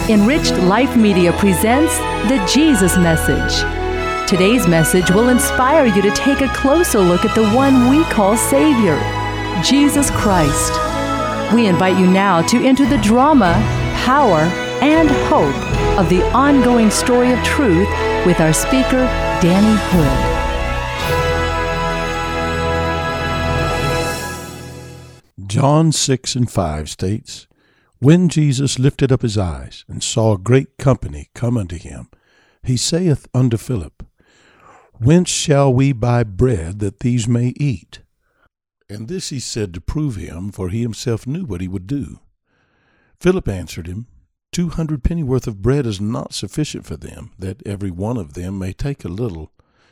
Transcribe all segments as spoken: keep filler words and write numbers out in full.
Enriched Life Media presents the Jesus Message. Today's message will inspire you to take a closer look at the one we call Savior, Jesus Christ. We invite you now to enter the drama, power, and hope of the ongoing story of truth with our speaker, Danny Hood. John six and five states, When Jesus lifted up his eyes and saw a great company come unto him, he saith unto Philip, Whence shall we buy bread that these may eat? And this he said to prove him, for he himself knew what he would do. Philip answered him, Two hundred pennyworth of bread is not sufficient for them, that every one of them may take a little.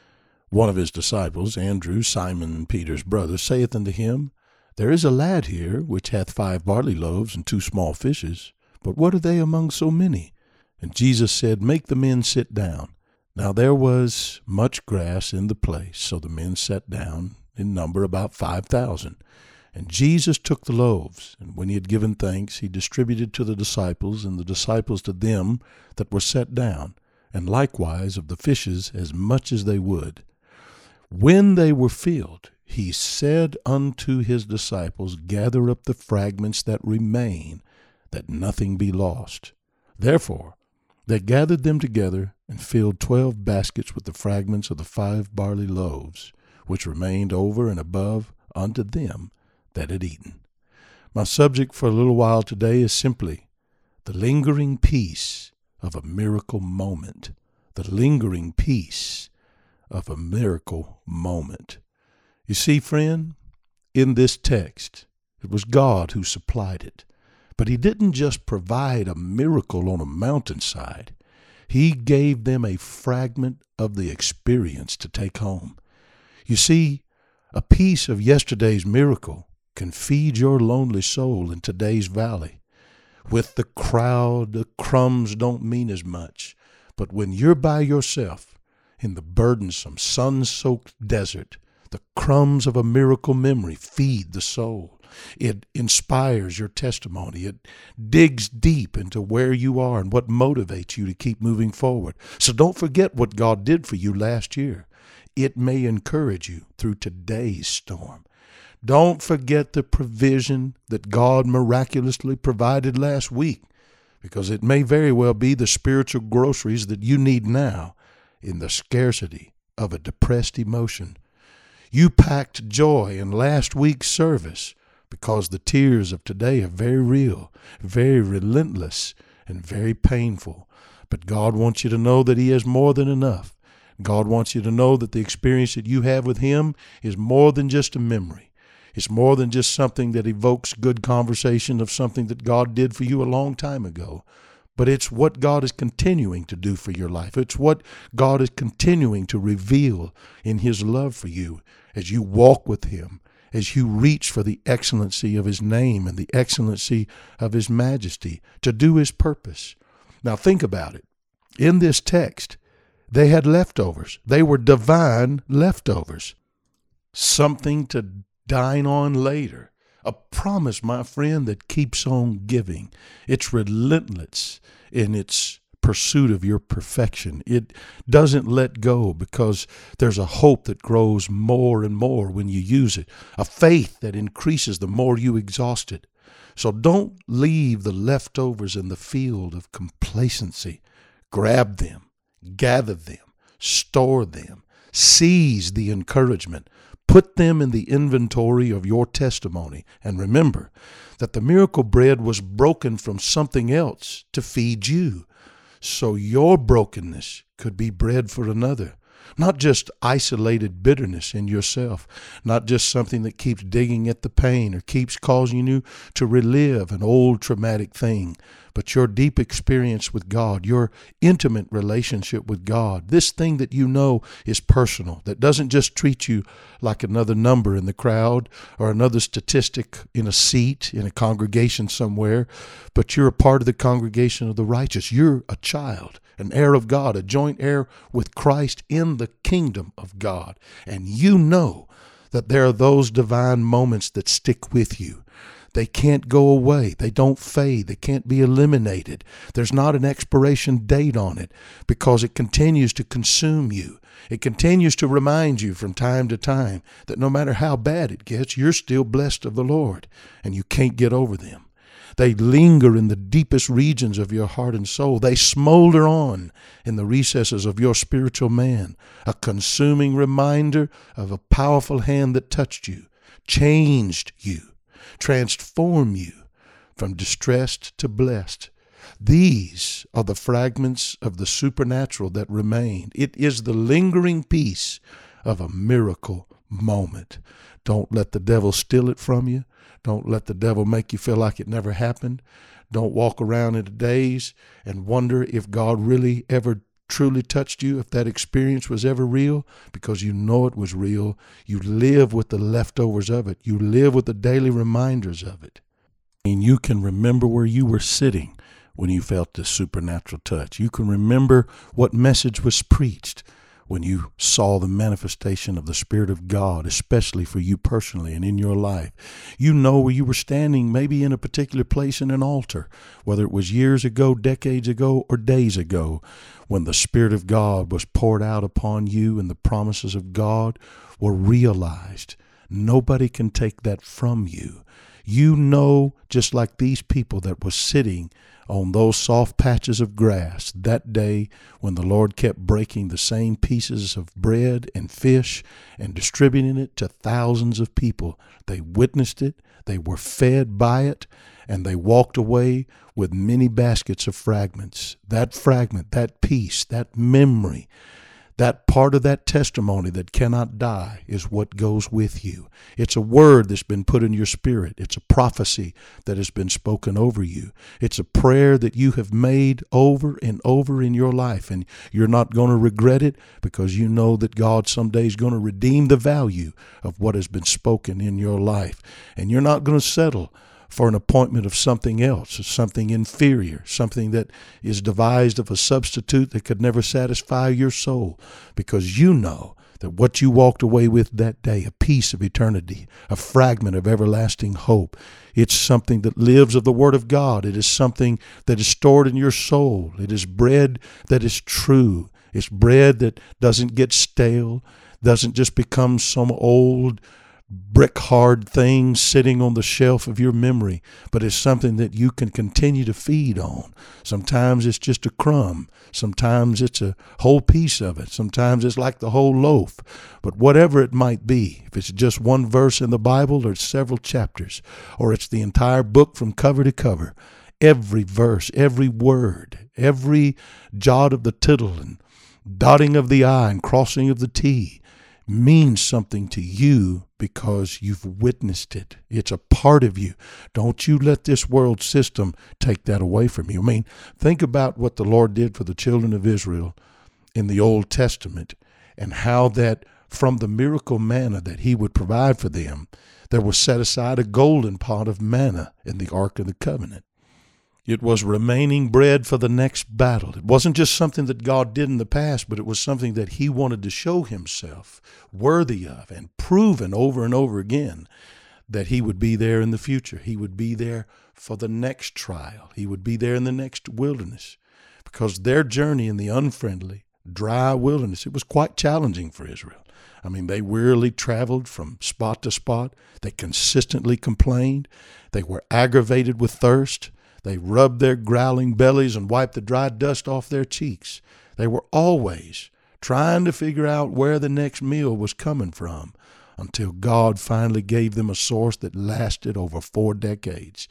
One of his disciples, Andrew, Simon Peter's brother, saith unto him, There is a lad here, which hath five barley loaves and two small fishes, but what are they among so many? And Jesus said, Make the men sit down. Now there was much grass in the place, so the men sat down, in number about five thousand. And Jesus took the loaves, and when he had given thanks, he distributed to the disciples, and the disciples to them that were set down, and likewise of the fishes as much as they would. When they were filled, he said unto his disciples, Gather up the fragments that remain, that nothing be lost. Therefore they gathered them together, and filled twelve baskets with the fragments of the five barley loaves, which remained over and above unto them that had eaten. My subject for a little while today is simply the lingering peace of a miracle moment. The lingering peace of a miracle moment. You see, friend, in this text, it was God who supplied it. But he didn't just provide a miracle on a mountainside. He gave them a fragment of the experience to take home. You see, a piece of yesterday's miracle can feed your lonely soul in today's valley. With the crowd, the crumbs don't mean as much. But when you're by yourself in the burdensome, sun-soaked desert, the crumbs of a miracle memory feed the soul. It inspires your testimony. It digs deep into where you are and what motivates you to keep moving forward. So don't forget what God did for you last year. It may encourage you through today's storm. Don't forget the provision that God miraculously provided last week, because it may very well be the spiritual groceries that you need now in the scarcity of a depressed emotion. You packed joy in last week's service because the tears of today are very real, very relentless, and very painful. But God wants you to know that he has more than enough. God wants you to know that the experience that you have with him is more than just a memory. It's more than just something that evokes good conversation of something that God did for you a long time ago. But it's what God is continuing to do for your life. It's what God is continuing to reveal in his love for you as you walk with him, as you reach for the excellency of his name and the excellency of his majesty to do his purpose. Now think about it. In this text, they had leftovers. They were divine leftovers. Something to dine on later. A promise, my friend, that keeps on giving. It's relentless in its pursuit of your perfection. It doesn't let go because there's a hope that grows more and more when you use it. A faith that increases the more you exhaust it. So don't leave the leftovers in the field of complacency. Grab them, gather them, store them, seize the encouragement. Put them in the inventory of your testimony. And remember that the miracle bread was broken from something else to feed you. So your brokenness could be bread for another. Not just isolated bitterness in yourself. Not just something that keeps digging at the pain or keeps causing you to relive an old traumatic thing. But your deep experience with God, your intimate relationship with God, this thing that you know is personal, that doesn't just treat you like another number in the crowd or another statistic in a seat in a congregation somewhere, but you're a part of the congregation of the righteous. You're a child, an heir of God, a joint heir with Christ in the kingdom of God. And you know that there are those divine moments that stick with you. They can't go away. They don't fade. They can't be eliminated. There's not an expiration date on it because it continues to consume you. It continues to remind you from time to time that no matter how bad it gets, you're still blessed of the Lord, and you can't get over them. They linger in the deepest regions of your heart and soul. They smolder on in the recesses of your spiritual man, a consuming reminder of a powerful hand that touched you, changed you, transformed you from distressed to blessed. These are the fragments of the supernatural that remain. It is the lingering piece of a miracle moment. Don't let the devil steal it from you. Don't let the devil make you feel like it never happened. Don't walk around in a daze and wonder if God really ever truly touched you, if that experience was ever real, because you know it was real. You live with the leftovers of it. You live with the daily reminders of it. And you can remember where you were sitting when you felt this supernatural touch. You can remember what message was preached when you saw the manifestation of the Spirit of God, especially for you personally and in your life. You know where you were standing, maybe in a particular place in an altar, whether it was years ago, decades ago, or days ago, when the Spirit of God was poured out upon you and the promises of God were realized. Nobody can take that from you. You know, just like these people that were sitting on those soft patches of grass that day when the Lord kept breaking the same pieces of bread and fish and distributing it to thousands of people. They witnessed it, they were fed by it, and they walked away with many baskets of fragments. That fragment, that piece, that memory, that part of that testimony that cannot die is what goes with you. It's a word that's been put in your spirit. It's a prophecy that has been spoken over you. It's a prayer that you have made over and over in your life, and you're not going to regret it because you know that God someday is going to redeem the value of what has been spoken in your life. And you're not going to settle for an appointment of something else, something inferior, something that is devised of a substitute that could never satisfy your soul, because you know that what you walked away with that day, a piece of eternity, a fragment of everlasting hope, it's something that lives of the Word of God. It is something that is stored in your soul. It is bread that is true. It's bread that doesn't get stale, doesn't just become some old brick hard thing sitting on the shelf of your memory, but it's something that you can continue to feed on. Sometimes it's just a crumb. Sometimes it's a whole piece of it. Sometimes it's like the whole loaf. But whatever it might be, if it's just one verse in the Bible or it's several chapters, or it's the entire book from cover to cover, every verse, every word, every jot of the tittle and dotting of the I and crossing of the T means something to you because you've witnessed it. It's a part of you. Don't you let this world system take that away from you. I mean, think about what the Lord did for the children of Israel in the Old Testament and how that from the miracle manna that he would provide for them, there was set aside a golden pot of manna in the Ark of the Covenant. It was remaining bread for the next battle. It wasn't just something that God did in the past, but it was something that he wanted to show himself worthy of and proven over and over again that he would be there in the future. He would be there for the next trial. He would be there in the next wilderness, because their journey in the unfriendly, dry wilderness, it was quite challenging for Israel. I mean, they wearily traveled from spot to spot. They consistently complained. They were aggravated with thirst. They rubbed their growling bellies and wiped the dry dust off their cheeks. They were always trying to figure out where the next meal was coming from until God finally gave them a source that lasted over four decades.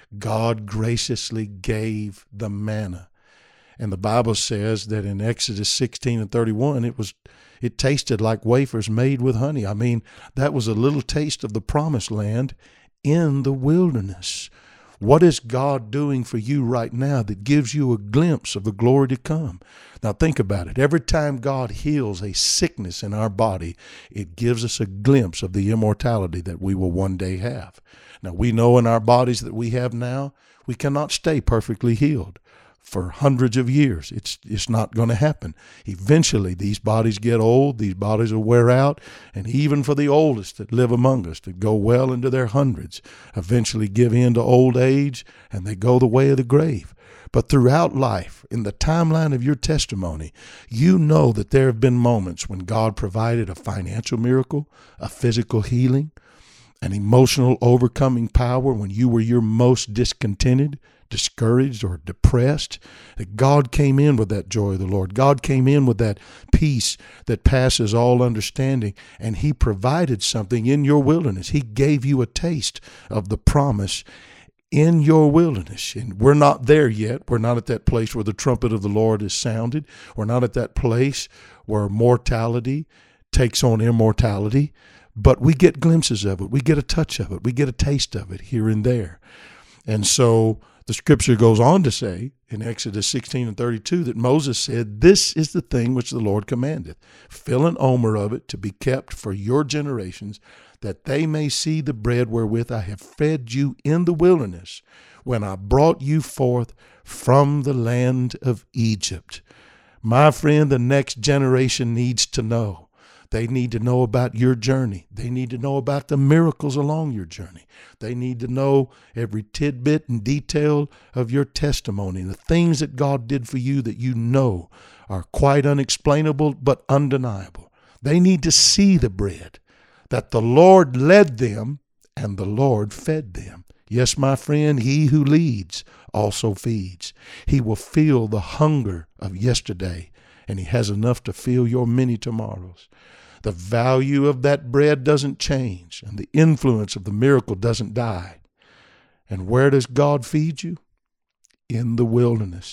God graciously gave the manna. And the Bible says that in Exodus sixteen and thirty-one, it was it tasted like wafers made with honey. I mean, that was a little taste of the promised land in the wilderness. What is God doing for you right now that gives you a glimpse of the glory to come? Now think about it. Every time God heals a sickness in our body, it gives us a glimpse of the immortality that we will one day have. Now we know in our bodies that we have now, we cannot stay perfectly healed. for hundreds of years. It's it's not going to happen. Eventually, these bodies get old, these bodies will wear out, and even for the oldest that live among us, that go well into their hundreds, eventually give in to old age, and they go the way of the grave. But throughout life, in the timeline of your testimony, you know that there have been moments when God provided a financial miracle, a physical healing, an emotional overcoming power when you were your most discontented, discouraged, or depressed. That God came in with that joy of the Lord. God came in with that peace that passes all understanding, and He provided something in your wilderness. He gave you a taste of the promise in your wilderness. And we're not there yet. We're not at that place where the trumpet of the Lord is sounded. We're not at that place where mortality takes on immortality. But we get glimpses of it. We get a touch of it. We get a taste of it here and there. And so the scripture goes on to say in Exodus sixteen and thirty-two that Moses said, "This is the thing which the Lord commandeth. Fill an omer of it to be kept for your generations, that they may see the bread wherewith I have fed you in the wilderness, when I brought you forth from the land of Egypt." My friend, the next generation needs to know. They need to know about your journey. They need to know about the miracles along your journey. They need to know every tidbit and detail of your testimony, the things that God did for you that you know are quite unexplainable but undeniable. They need to see the bread, that the Lord led them and the Lord fed them. Yes, my friend, He who leads also feeds. He will feel the hunger of yesterday, and He has enough to fill your many tomorrows. The value of that bread doesn't change, and the influence of the miracle doesn't die. And where does God feed you? In the wilderness.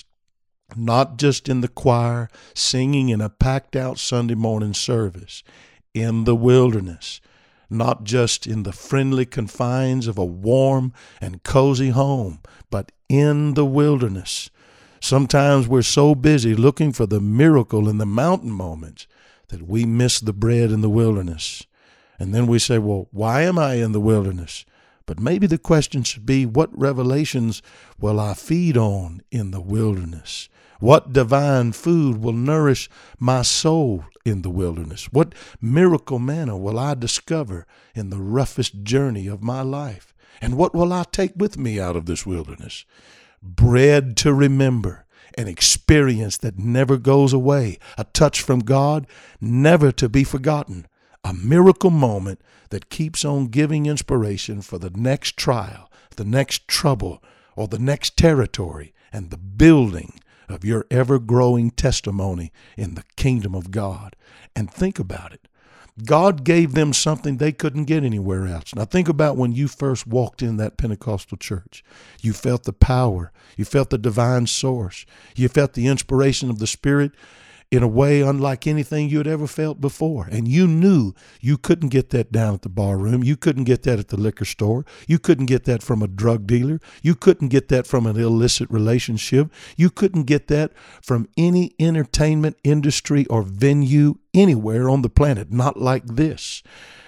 Not just in the choir singing in a packed out Sunday morning service. In the wilderness. Not just in the friendly confines of a warm and cozy home, but in the wilderness. Sometimes we're so busy looking for the miracle in the mountain moments that we miss the bread in the wilderness. And then we say, well, why am I in the wilderness? But maybe the question should be, what revelations will I feed on in the wilderness? What divine food will nourish my soul in the wilderness? What miracle manna will I discover in the roughest journey of my life? And what will I take with me out of this wilderness? Bread to remember. An experience that never goes away, a touch from God, never to be forgotten, a miracle moment that keeps on giving inspiration for the next trial, the next trouble, or the next territory, and the building of your ever-growing testimony in the kingdom of God. And think about it. God gave them something they couldn't get anywhere else. Now think about when you first walked in that Pentecostal church. You felt the power. You felt the divine source. You felt the inspiration of the Spirit in a way unlike anything you had ever felt before. And you knew you couldn't get that down at the bar room. You couldn't get that at the liquor store. You couldn't get that from a drug dealer. You couldn't get that from an illicit relationship. You couldn't get that from any entertainment industry or venue anywhere on the planet. Not like this.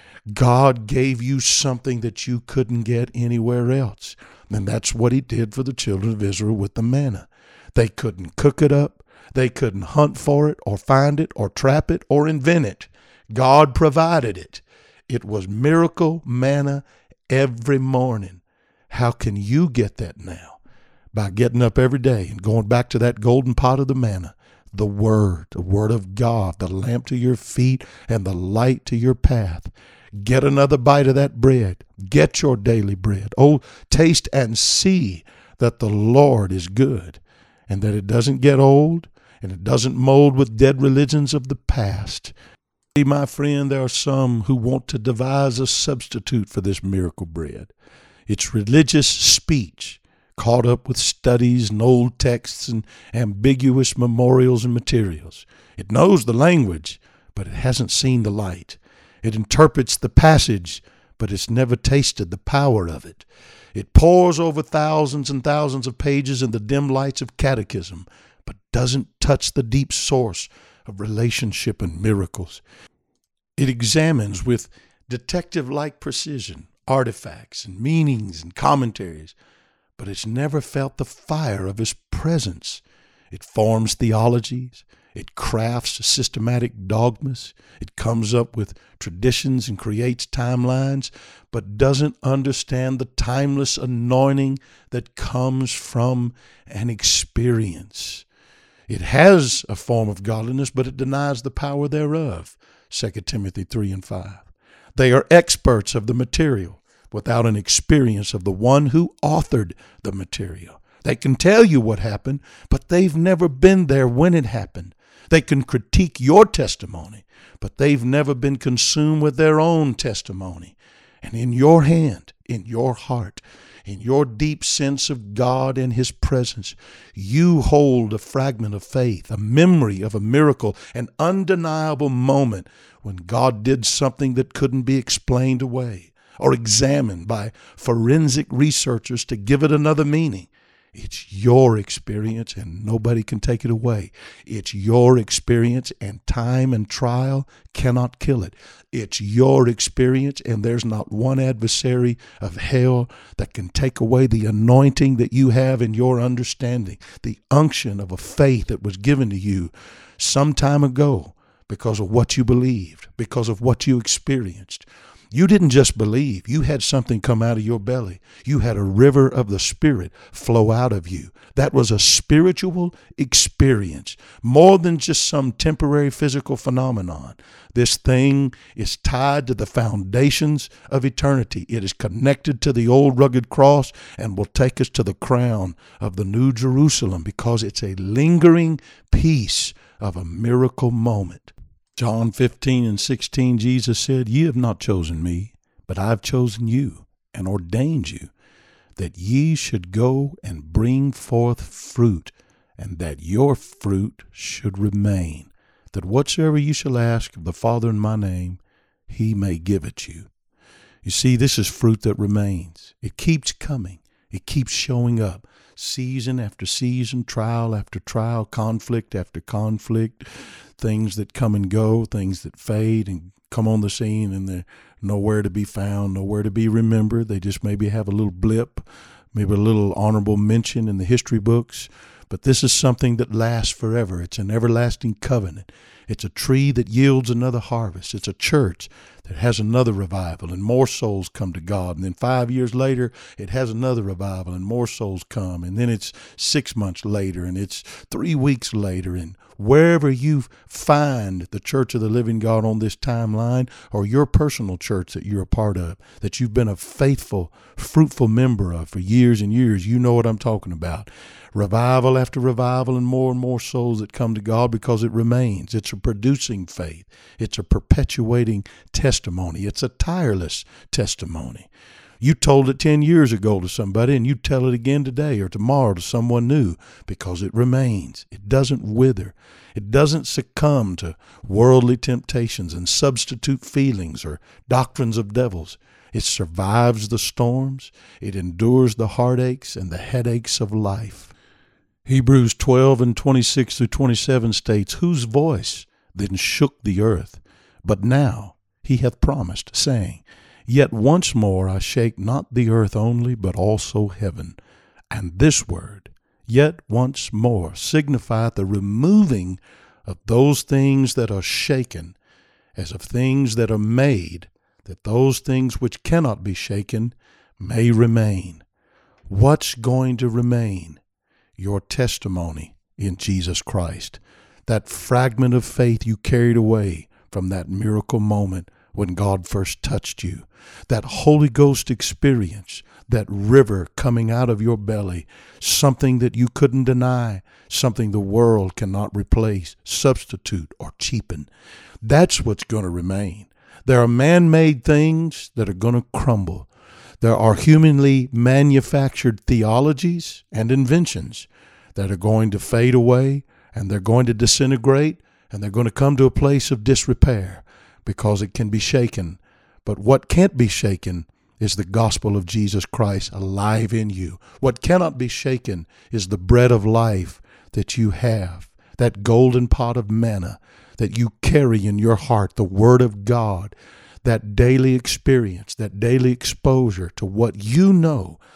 God gave you something that you couldn't get anywhere else. And that's what He did for the children of Israel with the manna. They couldn't cook it up. They couldn't hunt for it or find it or trap it or invent it. God provided it. It was miracle manna every morning. How can you get that now? By getting up every day and going back to that golden pot of the manna, the Word, the Word of God, the lamp to your feet and the light to your path. Get another bite of that bread. Get your daily bread. Oh, taste and see that the Lord is good and that it doesn't get old. And it doesn't mold with dead religions of the past. See, my friend, there are some who want to devise a substitute for this miracle bread. It's religious speech, caught up with studies and old texts and ambiguous memorials and materials. It knows the language, but it hasn't seen the light. It interprets the passage, but it's never tasted the power of it. It pores over thousands and thousands of pages in the dim lights of catechism, but doesn't touch the deep source of relationship and miracles. It examines with detective-like precision artifacts and meanings and commentaries, but it's never felt the fire of his presence. It forms theologies. It crafts systematic dogmas. It comes up with traditions and creates timelines, but doesn't understand the timeless anointing that comes from an experience. It has a form of godliness, but it denies the power thereof. Second Timothy three and five. They are experts of the material without an experience of the one who authored the material. They can tell you what happened, but they've never been there when it happened. They can critique your testimony, but they've never been consumed with their own testimony. And in your hand, in your heart, in your deep sense of God and His presence, you hold a fragment of faith, a memory of a miracle, an undeniable moment when God did something that couldn't be explained away or examined by forensic researchers to give it another meaning. It's your experience and nobody can take it away. It's your experience and time and trial cannot kill it. It's your experience and there's not one adversary of hell that can take away the anointing that you have in your understanding, the unction of a faith that was given to you some time ago because of what you believed, because of what you experienced. You didn't just believe. You had something come out of your belly. You had a river of the Spirit flow out of you. That was a spiritual experience, more than just some temporary physical phenomenon. This thing is tied to the foundations of eternity. It is connected to the old rugged cross and will take us to the crown of the New Jerusalem because it's a lingering piece of a miracle moment. John fifteen and sixteen, Jesus said, "Ye have not chosen me, but I have chosen you and ordained you, that ye should go and bring forth fruit, and that your fruit should remain, that whatsoever you shall ask of the Father in my name, He may give it you." You see, this is fruit that remains. It keeps coming. It keeps showing up. Season after season, trial after trial, conflict after conflict, things that come and go, things that fade and come on the scene and they're nowhere to be found, nowhere to be remembered. They just maybe have a little blip, maybe a little honorable mention in the history books. But this is something that lasts forever. It's an everlasting covenant. It's a tree that yields another harvest. It's a church that has another revival and more souls come to God. And then five years later, it has another revival and more souls come. And then it's six months later and it's three weeks later. And wherever you find the Church of the Living God on this timeline or your personal church that you're a part of, that you've been a faithful, fruitful member of for years and years, you know what I'm talking about. Revival after revival and more and more souls that come to God because it remains. It's a producing faith. It's a perpetuating testimony. It's a tireless testimony. You told it ten years ago to somebody and you tell it again today or tomorrow to someone new because it remains. It doesn't wither. It doesn't succumb to worldly temptations and substitute feelings or doctrines of devils. It survives the storms. It endures the heartaches and the headaches of life. Hebrews twelve and twenty-six through twenty-seven states, "Whose voice then shook the earth? But now he hath promised, saying, Yet once more I shake not the earth only, but also heaven. And this word, yet once more, signifieth the removing of those things that are shaken, as of things that are made, that those things which cannot be shaken may remain." What's going to remain? Your testimony in Jesus Christ. That fragment of faith you carried away from that miracle moment when God first touched you. That Holy Ghost experience, that river coming out of your belly, something that you couldn't deny, something the world cannot replace, substitute, or cheapen. That's what's going to remain. There are man-made things that are going to crumble. There are humanly manufactured theologies and inventions that are going to fade away, and they're going to disintegrate, and they're going to come to a place of disrepair because it can be shaken. But what can't be shaken is the gospel of Jesus Christ alive in you. What cannot be shaken is the bread of life that you have, that golden pot of manna that you carry in your heart, the Word of God, that daily experience, that daily exposure to what you know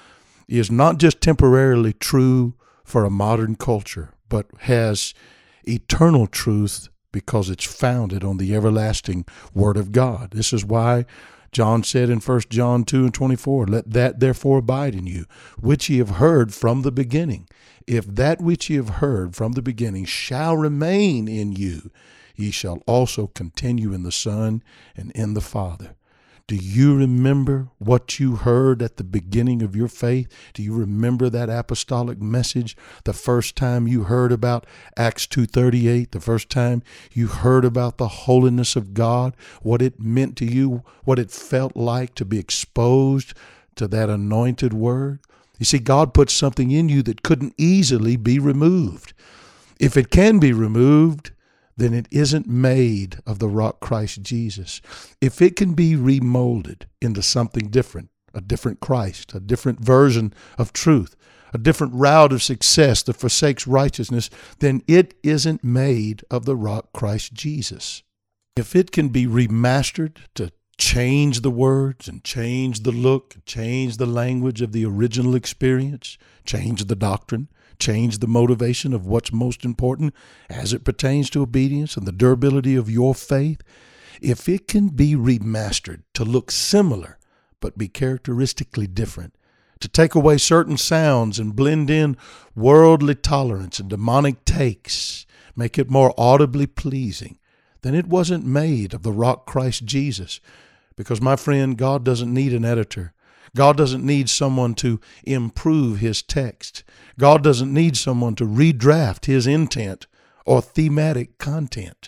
is not just temporarily true for a modern culture, but has eternal truth because it's founded on the everlasting Word of God. This is why John said in First John two and twenty-four, "Let that therefore abide in you, which ye have heard from the beginning. If that which ye have heard from the beginning shall remain in you, ye shall also continue in the Son and in the Father." Do you remember what you heard at the beginning of your faith? Do you remember that apostolic message? The first time you heard about Acts two thirty-eight, the first time you heard about the holiness of God, what it meant to you, what it felt like to be exposed to that anointed word? You see, God put something in you that couldn't easily be removed. If it can be removed, then it isn't made of the rock Christ Jesus. If it can be remolded into something different, a different Christ, a different version of truth, a different route of success that forsakes righteousness, then it isn't made of the rock Christ Jesus. If it can be remastered to change the words and change the look, change the language of the original experience, change the doctrine, change the motivation of what's most important as it pertains to obedience and the durability of your faith, if it can be remastered to look similar but be characteristically different, to take away certain sounds and blend in worldly tolerance and demonic takes, make it more audibly pleasing, then it wasn't made of the rock Christ Jesus. Because, my friend, God doesn't need an editor. God doesn't need someone to improve his text. God doesn't need someone to redraft his intent or thematic content.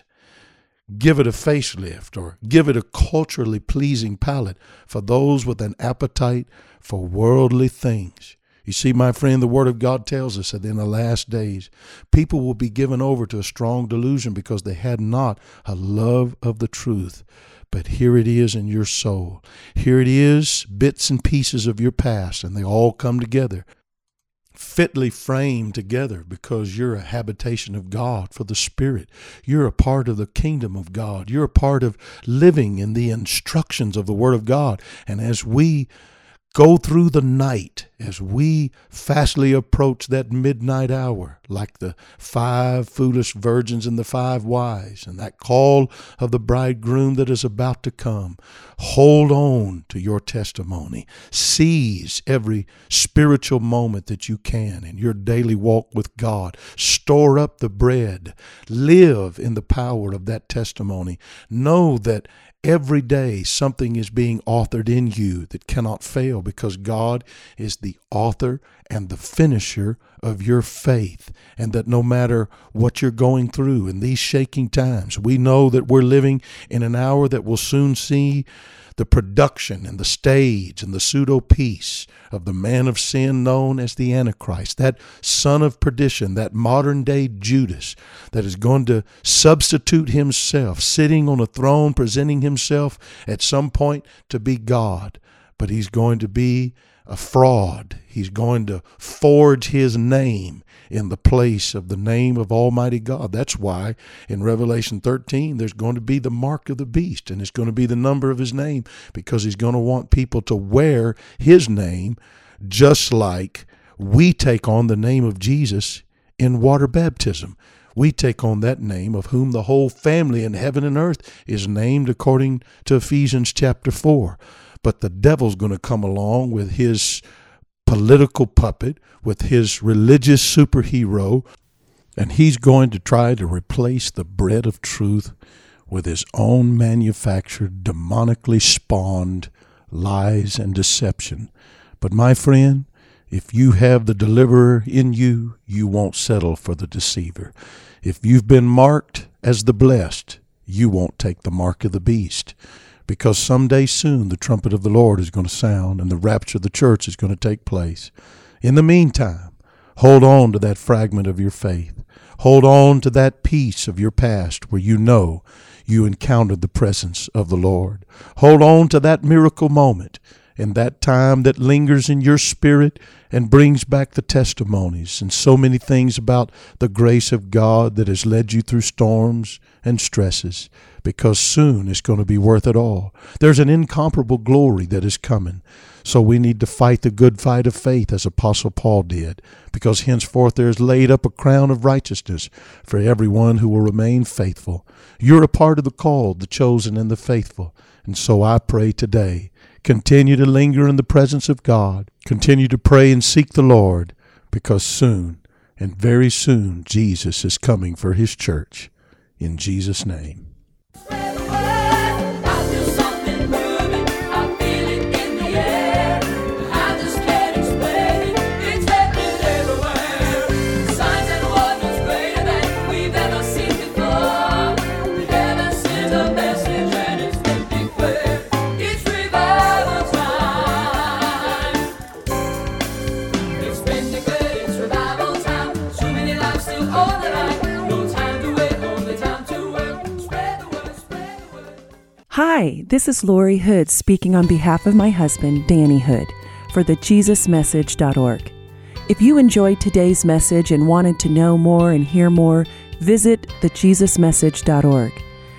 Give it a facelift or give it a culturally pleasing palate for those with an appetite for worldly things. You see, my friend, the Word of God tells us that in the last days, people will be given over to a strong delusion because they had not a love of the truth. But here it is in your soul. Here it is, bits and pieces of your past, and they all come together, fitly framed together because you're a habitation of God for the Spirit. You're a part of the kingdom of God. You're a part of living in the instructions of the Word of God. And as we go through the night, as we fastly approach that midnight hour, like the five foolish virgins and the five wise, and that call of the bridegroom that is about to come, hold on to your testimony. Seize every spiritual moment that you can in your daily walk with God. Store up the bread. Live in the power of that testimony. Know that every day something is being authored in you that cannot fail because God is the author and the finisher of your faith. And that no matter what you're going through in these shaking times, we know that we're living in an hour that will soon see the production and the stage and the pseudo-peace of the man of sin known as the Antichrist, that son of perdition, that modern-day Judas that is going to substitute himself, sitting on a throne, presenting himself at some point to be God. But he's going to be a fraud. He's going to forge his name in the place of the name of Almighty God. That's why in Revelation thirteen, there's going to be the mark of the beast, and it's going to be the number of his name, because he's going to want people to wear his name, just like we take on the name of Jesus in water baptism. We take on that name of whom the whole family in heaven and earth is named according to Ephesians chapter four. But the devil's going to come along with his political puppet, with his religious superhero, and he's going to try to replace the bread of truth with his own manufactured, demonically spawned lies and deception. But my friend, if you have the deliverer in you, you won't settle for the deceiver. If you've been marked as the blessed, you won't take the mark of the beast. Because someday soon the trumpet of the Lord is going to sound and the rapture of the church is going to take place. In the meantime, hold on to that fragment of your faith. Hold on to that piece of your past where you know you encountered the presence of the Lord. Hold on to that miracle moment and that time that lingers in your spirit and brings back the testimonies and so many things about the grace of God that has led you through storms and stresses, because soon it's going to be worth it all. There's an incomparable glory that is coming. So we need to fight the good fight of faith as Apostle Paul did, because henceforth there is laid up a crown of righteousness for everyone who will remain faithful. You're a part of the called, the chosen, and the faithful. And so I pray today, continue to linger in the presence of God. Continue to pray and seek the Lord, because soon, and very soon, Jesus is coming for his church. In Jesus' name. Hi, this is Lori Hood speaking on behalf of my husband, Danny Hood, for the Jesus Message dot org. If you enjoyed today's message and wanted to know more and hear more, visit the Jesus Message dot org.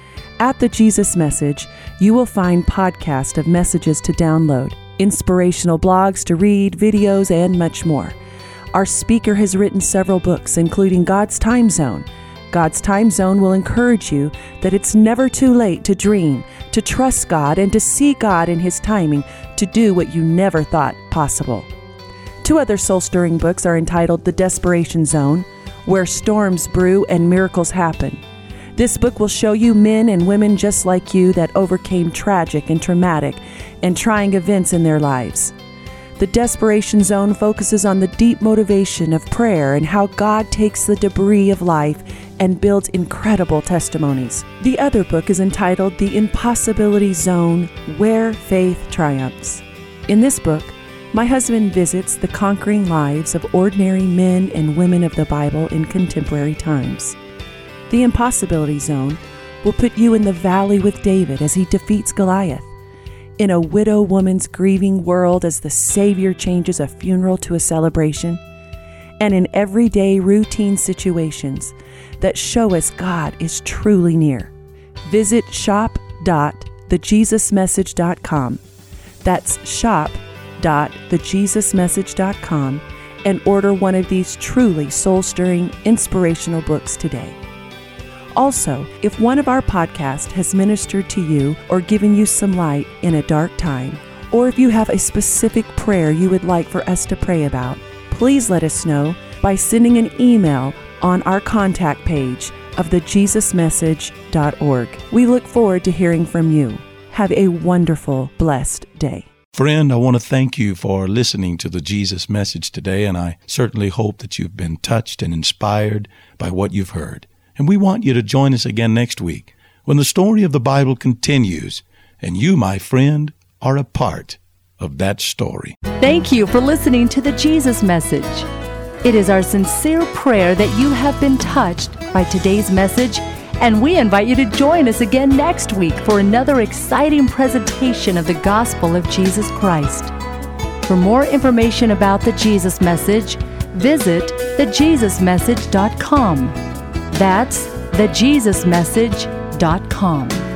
At The Jesus Message, you will find podcasts of messages to download, inspirational blogs to read, videos, and much more. Our speaker has written several books, including God's Time Zone. God's Time Zone will encourage you that it's never too late to dream, to trust God, and to see God in His timing to do what you never thought possible. Two other soul-stirring books are entitled The Desperation Zone, Where Storms Brew and Miracles Happen. This book will show you men and women just like you that overcame tragic and traumatic and trying events in their lives. The Desperation Zone focuses on the deep motivation of prayer and how God takes the debris of life and builds incredible testimonies. The other book is entitled The Impossibility Zone, Where Faith Triumphs. In this book, my husband visits the conquering lives of ordinary men and women of the Bible in contemporary times. The Impossibility Zone will put you in the valley with David as he defeats Goliath, in a widow woman's grieving world as the Savior changes a funeral to a celebration, and in everyday routine situations that show us God is truly near. Visit shop dot the jesus message dot com. That's shop dot the jesus message dot com and order one of these truly soul-stirring, inspirational books today. Also, if one of our podcasts has ministered to you or given you some light in a dark time, or if you have a specific prayer you would like for us to pray about, please let us know by sending an email on our contact page of the jesus message dot org. We look forward to hearing from you. Have a wonderful, blessed day. Friend, I want to thank you for listening to the Jesus Message today, and I certainly hope that you've been touched and inspired by what you've heard. And we want you to join us again next week when the story of the Bible continues, and you, my friend, are a part of that story. Thank you for listening to the Jesus Message. It is our sincere prayer that you have been touched by today's message, and we invite you to join us again next week for another exciting presentation of the gospel of Jesus Christ. For more information about the Jesus Message, visit the jesus message dot com. That's the jesus message dot com.